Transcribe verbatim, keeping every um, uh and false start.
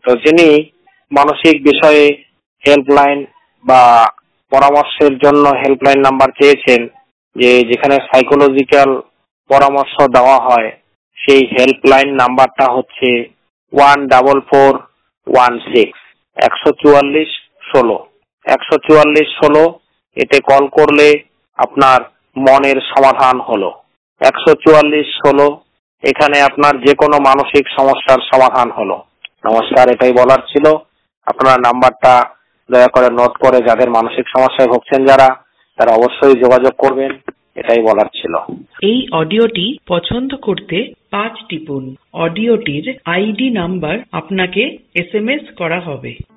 তো যিনি মানসিক বিষয়ে হেল্পলাইন বা পরামর্শের জন্য হেল্পলাইন নাম্বার চেয়েছেন, যে যেখানে সাইকোলজিক্যাল পরামর্শ দেওয়া হয়, সেই হেল্পলাইন নাম্বারটা হচ্ছে one double four one six একশো চুয়াল্লিশ ষোলো একশো চুয়াল্লিশ ষোলো এতে কল করলে আপনার মনের সমাধান হলো। একশো চুয়াল্লিশ ষোলো এখানে আপনার যে কোনো মানসিক সমস্যার সমাধান হলো। নমস্কার, এটাই বলার ছিল। আপনারা নাম্বারটা দয়া করে নোট করে যাদের মানসিক সমস্যায় ভুগছেন যারা, তারা অবশ্যই যোগাযোগ করবেন, এটাই বলার ছিল। এই অডিওটি পছন্দ করতে পাঁচ টিপুন। অডিওটির আইডি নাম্বার আপনাকে এস এম এস করা হবে।